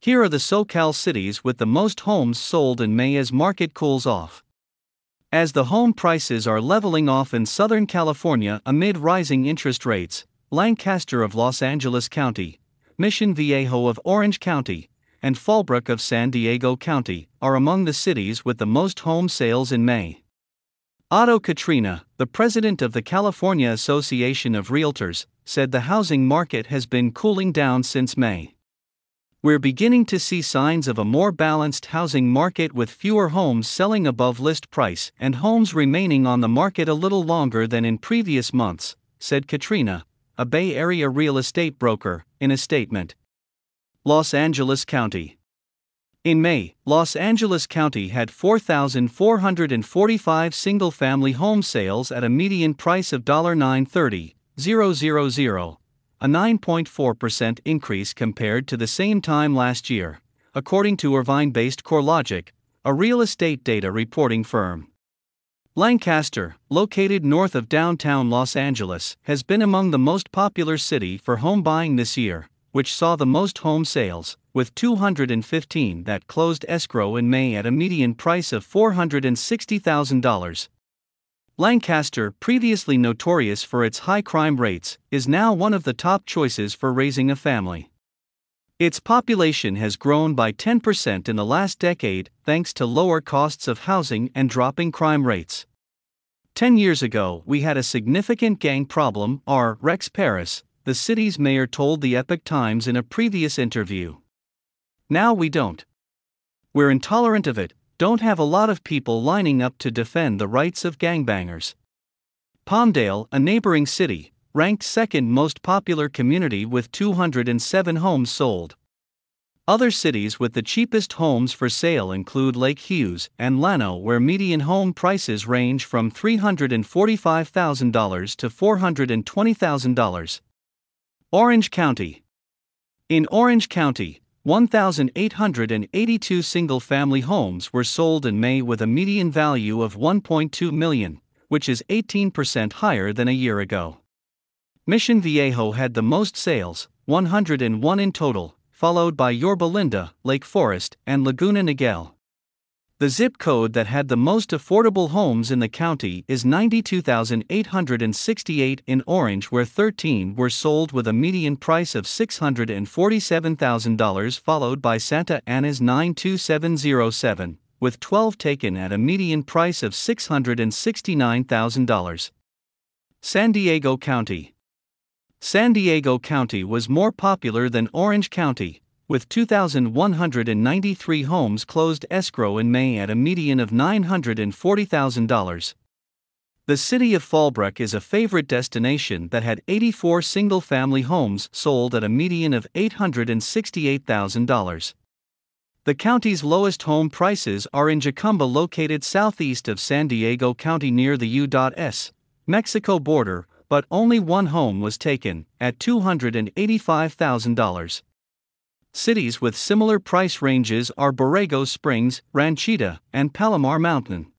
Here are the SoCal cities with the most homes sold in May as market cools off. As the home prices are leveling off in Southern California amid rising interest rates, Lancaster of Los Angeles County, Mission Viejo of Orange County, and Fallbrook of San Diego County are among the cities with the most home sales in May. Otto Katrina, the president of the California Association of Realtors, said the housing market has been cooling down since May. We're beginning to see signs of a more balanced housing market with fewer homes selling above list price and homes remaining on the market a little longer than in previous months, said Katrina, a Bay Area real estate broker, in a statement. Los Angeles County. In May, Los Angeles County had 4,445 single-family home sales at a median price of $930,000, a 9.4% increase compared to the same time last year, according to Irvine-based CoreLogic, a real estate data reporting firm. Lancaster, located north of downtown Los Angeles, has been among the most popular city for home buying this year, which saw the most home sales, with 215 that closed escrow in May at a median price of $460,000. Lancaster, previously notorious for its high crime rates, is now one of the top choices for raising a family. Its population has grown by 10% in the last decade thanks to lower costs of housing and dropping crime rates. 10 years ago, we had a significant gang problem, Rex Paris, the city's mayor told the Epoch Times in a previous interview. Now we don't. We're intolerant of it, don't have a lot of people lining up to defend the rights of gangbangers. Palmdale, a neighboring city, ranked second most popular community with 207 homes sold. Other cities with the cheapest homes for sale include Lake Hughes and Llano, where median home prices range from $345,000 to $420,000. Orange County. In Orange County, 1,882 single-family homes were sold in May with a median value of $1.2 million, which is 18% higher than a year ago. Mission Viejo had the most sales, 101 in total, followed by Yorba Linda, Lake Forest, and Laguna Niguel. The zip code that had the most affordable homes in the county is 92,868 in Orange, where 13 were sold with a median price of $647,000, followed by Santa Ana's 92707, with 12 taken at a median price of $669,000. San Diego County. San Diego County was more popular than Orange County, with 2,193 homes closed escrow in May at a median of $940,000. The city of Fallbrook is a favorite destination that had 84 single-family homes sold at a median of $868,000. The county's lowest home prices are in Jacumba, located southeast of San Diego County near the U.S. Mexico border, but only one home was taken, at $285,000. Cities with similar price ranges are Borrego Springs, Ranchita, and Palomar Mountain.